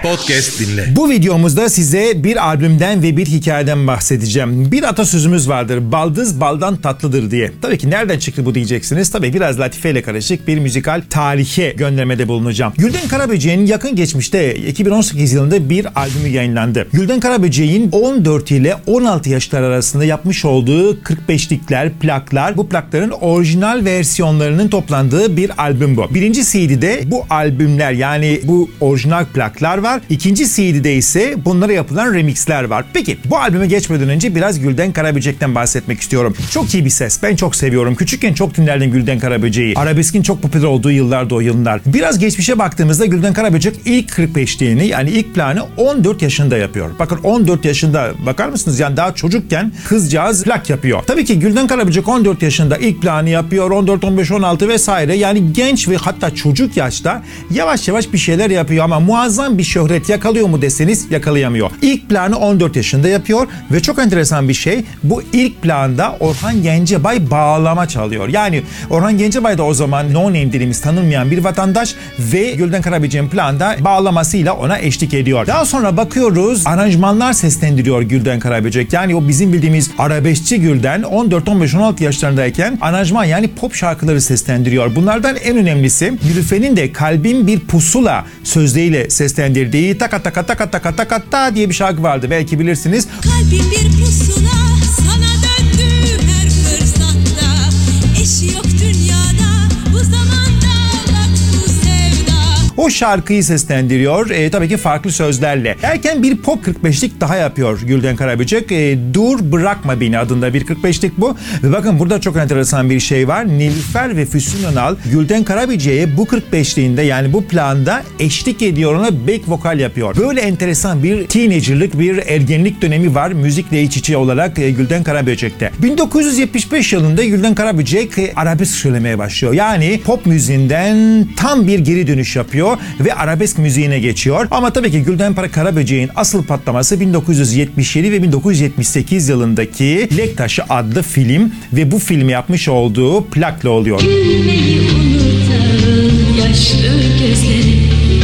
Podcast dinle. Bu videomuzda size bir albümden ve bir hikayeden bahsedeceğim. Bir atasözümüz vardır. Baldız baldan tatlıdır diye. Tabii ki nereden çıktı bu diyeceksiniz. Tabii biraz latifeyle karışık bir müzikal tarihe göndermede bulunacağım. Gülden Karaböcek'in yakın geçmişte 2018 yılında bir albümü yayınlandı. Gülden Karaböcek'in 14 ile 16 yaşlar arasında yapmış olduğu 45'likler, plaklar, bu plakların orijinal versiyonlarının toplandığı bir albüm bu. Birinci CD'de bu albümler, yani bu orijinal plaklar var. İkinci CD'de ise bunlara yapılan remixler var. Peki bu albüme geçmeden önce biraz Gülden Karaböcek'ten bahsetmek istiyorum. Çok iyi bir ses. Ben çok seviyorum. Küçükken çok dinlerdim Gülden Karaböcek'i. Arabeskin çok popüler olduğu yıllarda o yıllar. Biraz geçmişe baktığımızda Gülden Karaböcek ilk 45'liğini, yani ilk planı 14 yaşında yapıyor. Bakın 14 yaşında, bakar mısınız? Yani daha çocukken kızcağız plak yapıyor. Tabii ki Gülden Karaböcek 14 yaşında ilk planı yapıyor. 14, 15, 16 vesaire. Yani genç ve hatta çocuk yaşta yavaş yavaş bir şeyler yapıyor ama muazzam bir şöhret yakalıyor mu deseniz yakalayamıyor. İlk planı 14 yaşında yapıyor ve çok enteresan bir şey, bu ilk planda Orhan Gencebay bağlama çalıyor. Yani Orhan Gencebay da o zaman no name dediğimiz tanınmayan bir vatandaş ve Gülden Karaböcek'in planda bağlamasıyla ona eşlik ediyor. Daha sonra bakıyoruz, aranjmanlar seslendiriyor Gülden Karaböcek. Yani o bizim bildiğimiz arabeskçi Gülden 14, 15, 16 yaşlarındayken aranjman, yani pop şarkıları seslendiriyor. Bunlardan en önemlisi Nilüfer'in de Kalbim Bir Pusula sözleriyle seslendirdiği taka taka taka taka taka ta diye bir şarkı vardı. Belki bilirsiniz. Kalbim bir pusula, sana döndü her fırsatta. Eşi yok dünyada, bu zamanda bak bu sevda. O şarkıyı seslendiriyor. Tabii ki farklı sözlerle. Derken bir pop 45'lik daha yapıyor Gülden Karaböcek. Dur Bırakma Beni adında bir 45'lik bu. Ve bakın burada çok enteresan bir şey var. Nilüfer ve Füsun Önal Gülden Karaböcek'e bu 45'liğinde, yani bu planda eşlik ediyor, ona back vokal yapıyor. Böyle enteresan bir teenagerlık, bir ergenlik dönemi var müzikle iç içe olarak Gülden Karaböcek'te. 1975 yılında Gülden Karaböcek arabesk söylemeye başlıyor. Yani pop müziğinden tam bir geri dönüş yapıyor ve arabesk müziğine geçiyor. Ama tabii ki Gülden Karaböcek'in asıl patlaması 1977 ve 1978 yılındaki Dilek Taşı adlı film ve bu filmi yapmış olduğu plakla oluyor. Gülmeyi unutalım yaşlı gözleri,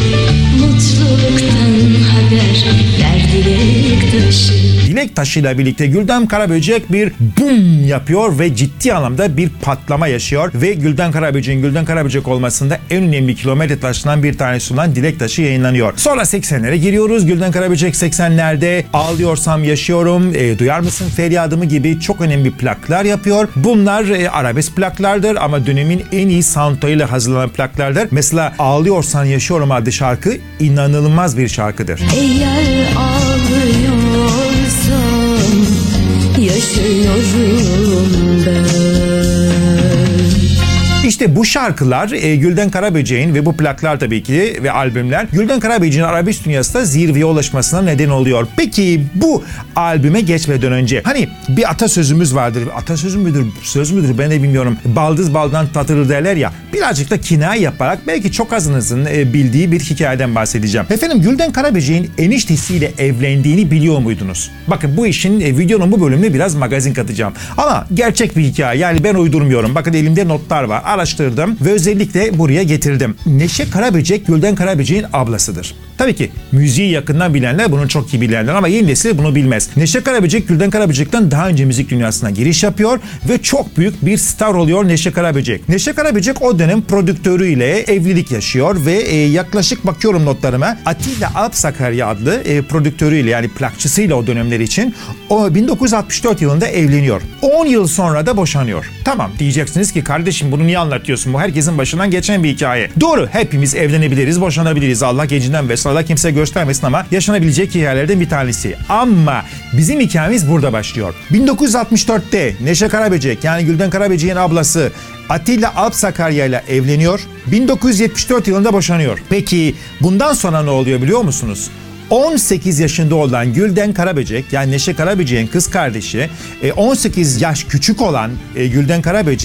mutluluktan haber ver dilek taşı. Dilek Taşı'yla birlikte Gülden Karaböcek bir boom yapıyor ve ciddi anlamda bir patlama yaşıyor ve Gülden Karaböcek'in Gülden Karaböcek olmasında en önemli kilometre taşından bir tanesi olan Dilek Taşı yayınlanıyor. Sonra 80'lere giriyoruz. Gülden Karaböcek 80'lerde Ağlıyorsam Yaşıyorum, Duyar Mısın Feryadımı gibi çok önemli plaklar yapıyor. Bunlar arabesk plaklardır ama dönemin en iyi soundlarıyla hazırlanan plaklardır. Mesela Ağlıyorsan Yaşıyorum adlı şarkı inanılmaz bir şarkıdır. Eğer ağlıyorsan yaşıyorum ben. İşte bu şarkılar Gülden Karaböcek'in ve bu plaklar tabii ki ve albümler Gülden Karaböcek'in arabesk dünyasında zirveye ulaşmasına neden oluyor. Peki bu albüme geçmeden önce hani bir atasözümüz vardır. Atasözü müdür, söz müdür ben de bilmiyorum. Baldız baldan tatlıdır derler ya. Birazcık da kinaye yaparak belki çok azınızın bildiği bir hikayeden bahsedeceğim. Efendim, Gülden Karaböcek'in eniştesiyle evlendiğini biliyor muydunuz? Bakın bu işin videonun bu bölümüne biraz magazin katacağım. Ama gerçek bir hikaye, yani ben uydurmuyorum. Bakın elimde notlar var. Araştırdım ve özellikle buraya getirdim. Neşe Karaböcek Gülden Karaböcek'in ablasıdır. Tabii ki müziği yakından bilenler bunu çok iyi bilenler ama yeni nesil bunu bilmez. Neşe Karaböcek Gülden Karaböcek'ten daha önce müzik dünyasına giriş yapıyor ve çok büyük bir star oluyor Neşe Karaböcek. Neşe Karaböcek o dönem prodüktörüyle evlilik yaşıyor ve yaklaşık bakıyorum notlarıma, Atilla Alpsakarya adlı prodüktörüyle, yani plakçısıyla o dönemler için o 1964 yılında evleniyor. 10 yıl sonra da boşanıyor. Tamam diyeceksiniz ki kardeşim bunu niye anlatıyorsun? Bu herkesin başından geçen bir hikaye. Doğru, hepimiz evlenebiliriz, boşanabiliriz. Allah gecinden ve Allah kimse göstermesin ama yaşanabilecek hikayelerden bir tanesi. Ama bizim hikayemiz burada başlıyor. 1964'te Neşe Karaböcek, yani Gülden Karaböcek'in ablası Atilla Alpsakarya ile evleniyor. 1974 yılında boşanıyor. Peki bundan sonra ne oluyor biliyor musunuz? 18 yaşında olan Gülden Karaböcek, yani Neşe Karaböcek'in kız kardeşi, 18 yaş küçük olan Gülden Karaböcek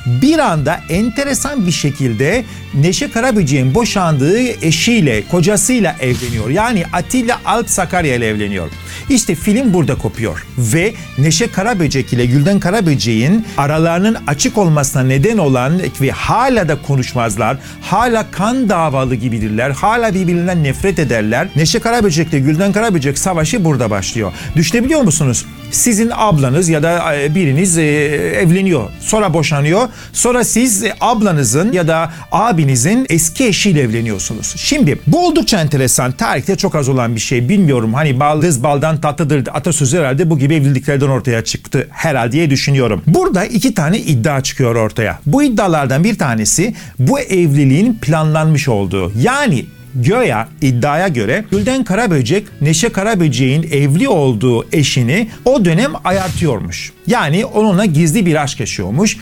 bir anda enteresan bir şekilde Neşe Karaböcek'in boşandığı eşiyle, kocasıyla evleniyor. Yani Atilla Alp Sakarya ile evleniyor. İşte film burada kopuyor ve Neşe Karaböcek ile Gülden Karaböcek'in aralarının açık olmasına neden olan ve hala da konuşmazlar, hala kan davalı gibidirler, hala birbirinden nefret ederler. Neşe Karaböcek ile Gülden Karaböcek savaşı burada başlıyor. Düşünebiliyor musunuz? Sizin ablanız ya da biriniz evleniyor, sonra boşanıyor, sonra siz ablanızın ya da abinizin eski eşiyle evleniyorsunuz. Şimdi bu oldukça enteresan, tarihte çok az olan bir şey. Bilmiyorum, hani baldız baldan tatlıdır atasözü herhalde bu gibi evliliklerden ortaya çıktı herhalde diye düşünüyorum. Burada iki tane iddia çıkıyor ortaya. Bu iddialardan bir tanesi bu evliliğin planlanmış olduğu. Yani göya iddiaya göre Gülden Karaböcek Neşe Karaböcek'in evli olduğu eşini o dönem ayartıyormuş. Yani onunla gizli bir aşk yaşıyormuş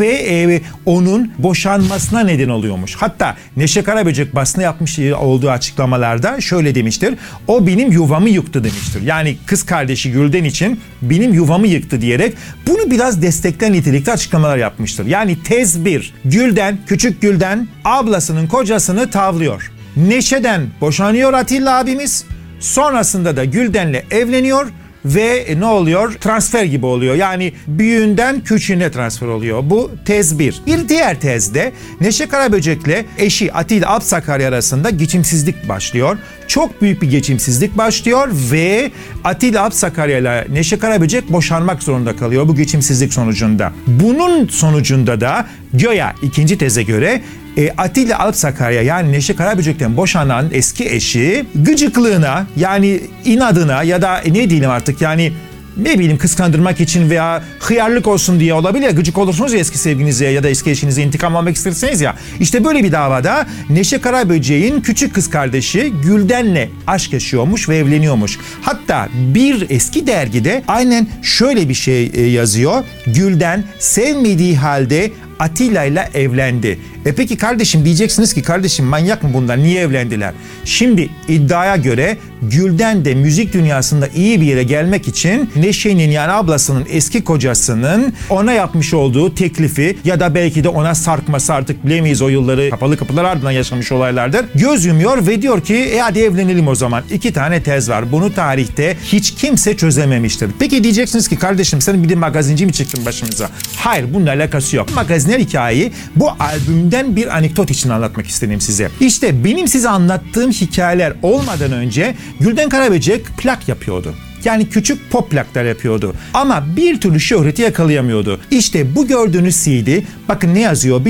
ve onun boşanmasına neden oluyormuş. Hatta Neşe Karaböcek basına yapmış olduğu açıklamalarda şöyle demiştir. O benim yuvamı yıktı demiştir. Yani kız kardeşi Gülden için benim yuvamı yıktı diyerek bunu biraz destekleyen nitelikte açıklamalar yapmıştır. Yani tez 1. Gülden, küçük Gülden ablasının kocasını tavlıyor. Neşe'den boşanıyor Atilla abimiz. Sonrasında da Gülden'le evleniyor ve ne oluyor? Transfer gibi oluyor. Yani büyüğünden küçüğüne transfer oluyor. Bu tez 1. Bir diğer tezde Neşe Karaböcek'le eşi Atilla Alp Sakarya arasında geçimsizlik başlıyor. Çok büyük bir geçimsizlik başlıyor ve Atilla Alp Sakarya ile Neşe Karaböcek boşanmak zorunda kalıyor bu geçimsizlik sonucunda. Bunun sonucunda da göya ikinci teze göre Atilla Alp Sakarya yani Neşe Karaböcek'ten boşanan eski eşi gıcıklığına yani inadına ya da ne diyelim artık yani ne bileyim kıskandırmak için veya hıyarlık olsun diye olabilir ya, gıcık olursunuz ya eski sevginize ya da eski eşinize intikam almak isterseniz ya. İşte böyle bir davada Neşe Karaböcek'in küçük kız kardeşi Gülden'le aşk yaşıyormuş ve evleniyormuş. Hatta bir eski dergide aynen şöyle bir şey yazıyor. Gülden sevmediği halde Atilla ile evlendi. Peki kardeşim diyeceksiniz ki kardeşim manyak mı bunlar? Niye evlendiler? Şimdi iddiaya göre Gülden de müzik dünyasında iyi bir yere gelmek için Neşe'nin yani ablasının eski kocasının ona yapmış olduğu teklifi ya da belki de ona sarkması artık bilemeyiz, o yılları kapalı kapılar ardından yaşamış olaylardır. Göz yumuyor ve diyor ki hadi evlenelim o zaman. İki tane tez var. Bunu tarihte hiç kimse çözememiştir. Peki diyeceksiniz ki kardeşim sen bir de magazinci mi çıktın başımıza? Hayır, bununla alakası yok. Magaziner hikayeyi bu albümden bir anekdot için anlatmak istedim size. İşte benim size anlattığım hikayeler olmadan önce Gülden Karaböcek plak yapıyordu. Yani küçük pop plaklar yapıyordu. Ama bir türlü şöhreti yakalayamıyordu. İşte bu gördüğünüz CD, bakın ne yazıyor?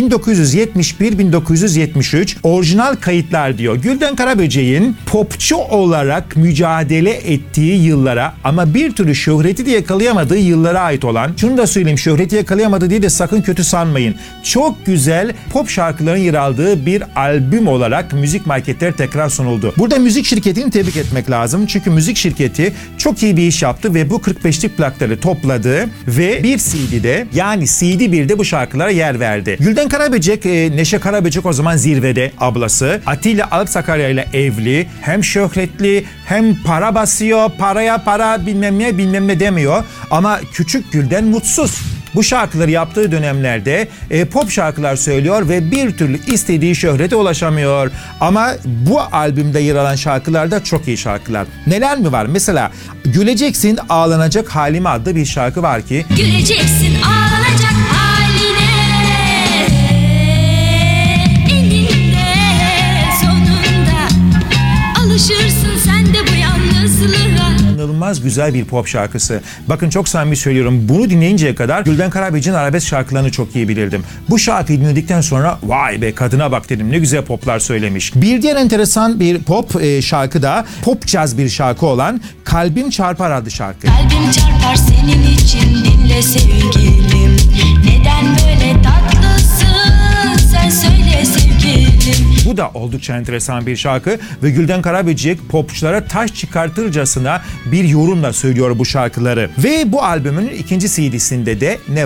1971-1973 orijinal kayıtlar diyor. Gülden Karaböcek'in popçu olarak mücadele ettiği yıllara ama bir türlü şöhreti de yakalayamadığı yıllara ait olan, şunu da söyleyeyim, şöhreti yakalayamadı diye de sakın kötü sanmayın. Çok güzel pop şarkıların yer aldığı bir albüm olarak müzik marketleri tekrar sunuldu. Burada müzik şirketini tebrik etmek lazım. Çünkü müzik şirketi çok iyi bir iş yaptı ve bu 45'lik plakları topladı ve bir CD'de yani CD1'de bu şarkılara yer verdi. Gülden Karaböcek, Neşe Karaböcek o zaman zirvede, ablası. Atilla Alp Sakarya ile evli, hem şöhretli hem para basıyor, paraya para bilmem ne demiyor ama küçük Gülden mutsuz. Bu şarkıları yaptığı dönemlerde pop şarkılar söylüyor ve bir türlü istediği şöhrete ulaşamıyor. Ama bu albümde yer alan şarkılar da çok iyi şarkılar. Neler mi var? Mesela Güleceksin Ağlanacak Halime adlı bir şarkı var ki Güleceksin ağlanacak haline, eninde sonunda alışırsın sen de bu yalnızlığa. İnanılmaz güzel bir pop şarkısı. Bakın çok samimi söylüyorum. Bunu dinleyinceye kadar Gülden Karaböcek'in arabesk şarkılarını çok iyi bilirdim. Bu şarkıyı dinledikten sonra vay be kadına bak dedim. Ne güzel poplar söylemiş. Bir diğer enteresan bir pop şarkı da pop jazz bir şarkı olan Kalbim Çarpar adlı şarkı. Kalbim çarpar senin için, dinle sevgilim. Neden böyle tatlısın sen söyle sevgilim. Bu da oldukça enteresan bir şarkı ve Gülden Karaböcek popçulara taş çıkartırcasına bir yorumla söylüyor bu şarkıları. Ve bu albümün ikinci CD'sinde de ne var?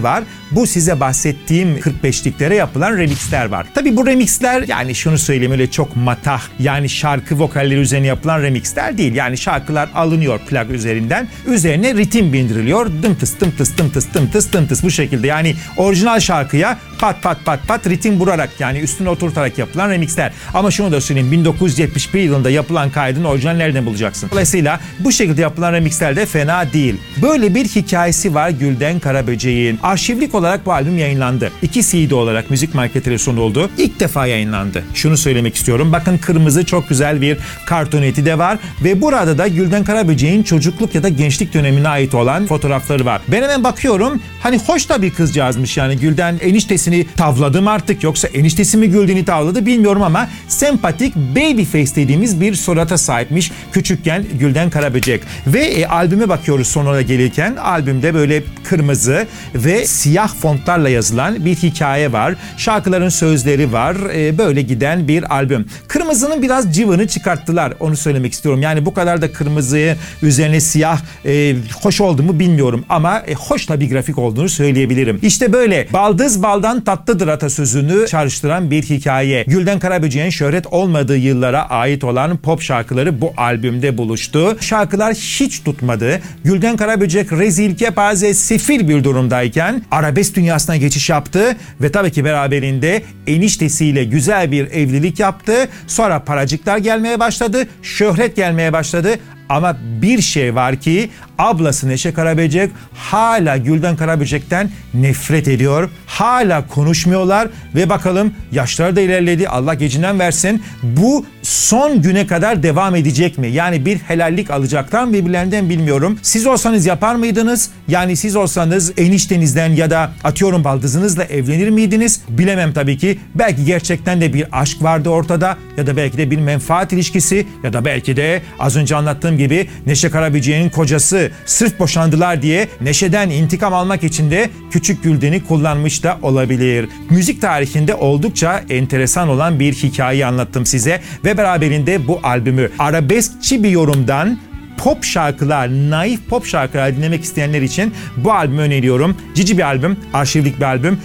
bu size bahsettiğim 45'liklere yapılan remixler var. Tabii bu remixler yani şunu söyleyeyim öyle çok matah yani şarkı vokalleri üzerine yapılan remixler değil. Yani şarkılar alınıyor plak üzerinden. Üzerine ritim bindiriliyor. Dımtıs dımtıs dımtıs dımtıs dımtıs bu şekilde. Yani orijinal şarkıya pat pat pat pat ritim vurarak yani üstüne oturtarak yapılan remixler. Ama şunu da söyleyeyim 1971 yılında yapılan kaydın orijinal nereden bulacaksın? Dolayısıyla bu şekilde yapılan remixler de fena değil. Böyle bir hikayesi var Gülden Karaböcek'in. Arşivlik olarak bu albüm yayınlandı. 2 CD olarak Müzik Marketleri sunuldu. İlk defa yayınlandı. Şunu söylemek istiyorum. Bakın kırmızı çok güzel bir kartoneti de var ve burada da Gülden Karaböcek'in çocukluk ya da gençlik dönemine ait olan fotoğrafları var. Ben hemen bakıyorum. Hani hoş da bir kızcağızmış yani Gülden eniştesini tavladı mı artık yoksa eniştesi mi Gülden'i tavladı bilmiyorum ama sempatik baby face dediğimiz bir surata sahipmiş küçükken Gülden Karaböcek. Ve albüme bakıyoruz sonra gelirken albümde böyle kırmızı ve siyah fontlarla yazılan bir hikaye var. Şarkıların sözleri var. Böyle giden bir albüm. Kırmızının biraz cıvını çıkarttılar. Onu söylemek istiyorum. Yani bu kadar da kırmızıyı üzerine siyah hoş oldu mu bilmiyorum ama hoş da bir grafik olduğunu söyleyebilirim. İşte böyle baldız baldan tatlıdır atasözünü çağrıştıran bir hikaye. Gülden Karaböcek'in şöhret olmadığı yıllara ait olan pop şarkıları bu albümde buluştu. Şarkılar hiç tutmadı. Gülden Karaböcek rezil, kepaze, sefil bir durumdayken arabesk dünyasına geçiş yaptı ve tabii ki beraberinde eniştesiyle güzel bir evlilik yaptı. Sonra paracıklar gelmeye başladı, şöhret gelmeye başladı. Ama bir şey var ki ablası Neşe Karaböcek hala Gülden Karaböcek'ten nefret ediyor. Hala konuşmuyorlar ve bakalım yaşları da ilerledi. Allah gecinden versin. Bu son güne kadar devam edecek mi? Yani bir helallik alacaklar mı birbirlerinden bilmiyorum. Siz olsanız yapar mıydınız? Yani siz olsanız eniştenizden ya da atıyorum baldızınızla evlenir miydiniz? Bilemem tabii ki. Belki gerçekten de bir aşk vardı ortada ya da belki de bir menfaat ilişkisi ya da belki de az önce anlattığım gibi Neşe Karaböcek'in kocası sırf boşandılar diye Neşe'den intikam almak için de küçük Gülden'i kullanmış da olabilir. Müzik tarihinde oldukça enteresan olan bir hikayeyi anlattım size ve beraberinde bu albümü arabeskçi bir yorumdan pop şarkılar, naif pop şarkılar dinlemek isteyenler için bu albümü öneriyorum. Cici bir albüm, arşivlik bir albüm.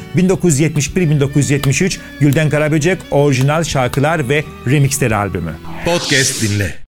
1971-1973 Gülden Karaböcek orijinal şarkılar ve remixleri albümü. Podcast dinle.